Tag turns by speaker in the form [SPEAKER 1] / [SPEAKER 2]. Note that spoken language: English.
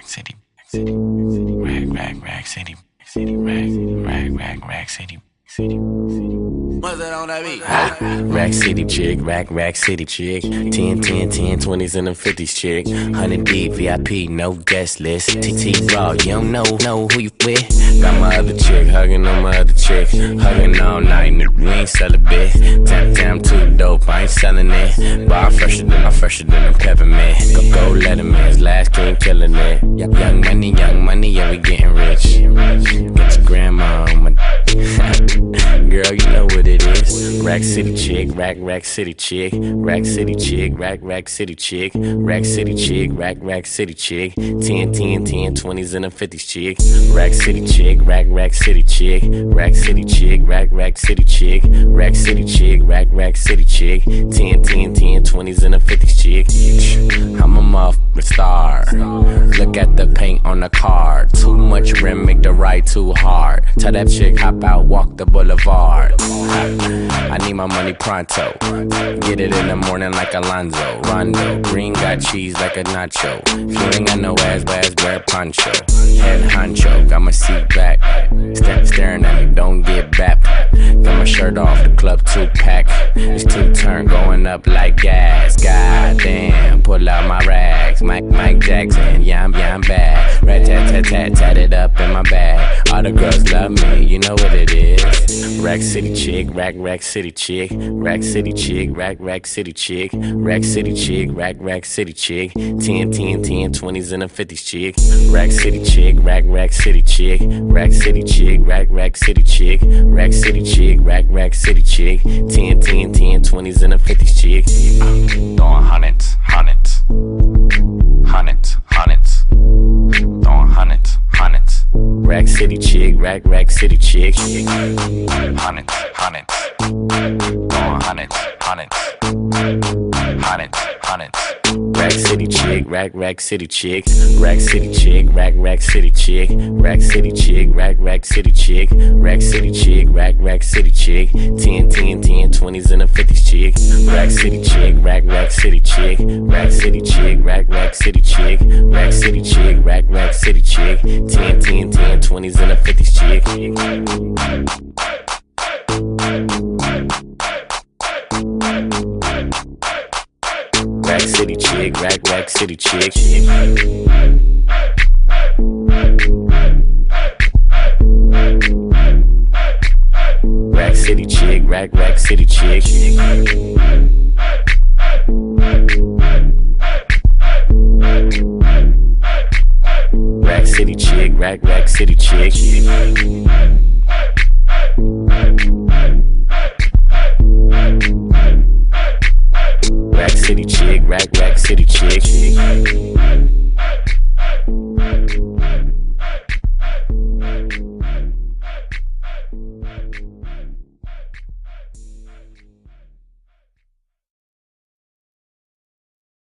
[SPEAKER 1] City, Rack City, Rack City.
[SPEAKER 2] What's that on that beat?
[SPEAKER 1] Rack City chick, Rack City chick. 10, 20s and them 50s chick. 100 deep, VIP, no guest list. TT Raw, you don't know who you with. Got my other chick, hugging on my other chick. Hugging all night, nigga, we ain't sell a bit. Damn, too dope, I ain't selling it. But I'm fresher than a peppermint. Go Letterman's last king killing it. Young money, yeah, we getting rich. Get your grandma on my girl, you know what it is. Rack City chick, Rack City chick. Rack City chick, Rack City chick. Rack City chick, Rack City chick. 10, 20s and the 50s chick. Rack City chick, Rack City chick. Rack City chick, Rack City chick. Rack City chick, Rack City chick. 10, 20s and the 50s chick. I'm a motherfucking star. Look at the paint on the car. Too much rim, make the ride too hard. Tell that chick hop out, walk the boulevard. I need my money pronto. Get it in the morning like Alonzo. Rondo, green got cheese like a nacho. If you ain't got no ass, wear a poncho. Head honcho, got my seat back. Staring at me, don't get back. Got my shirt off, the club 2-pack. It's 2-turn, going up like gas. Goddamn, pull out my rags. Mike Jackson, yeah, I'm bad. Rat-tat-tat-tat, it up in my bag. All the girls love me, you know what it is. Rack City chick, Rack City chick. Rack City chick, Rack City chick. Rack City chick, Rack City chick. 10, 20s and the 50s chick. Rack City chick, Rack City chick. Rack City chick, Rack City chick. Rack City chick, Rack City chick. 10, 20s and the 50s chick.
[SPEAKER 3] Throwing hundreds. Throwing hundreds.
[SPEAKER 1] Rack City chick, Rack City chick.
[SPEAKER 3] Hundreds. Throwing hundreds.
[SPEAKER 1] Rack City chick, Rack City chick. Rack City chick, Rack City chick. Rack City chick, Rack City chick. Rack City chick, Rack City chick. 10, 20s and the 50s chick. Rack City chick, Rack City chick. Rack City chick, Rack City chick. Rack City chick, Rack City chick. 10, 20s and the 50s chick. Rack City chick, Rack City chick. Rack City chick, Rack City chick. Rack City chick, Rack City chick. Rack City chick, Rack City chick.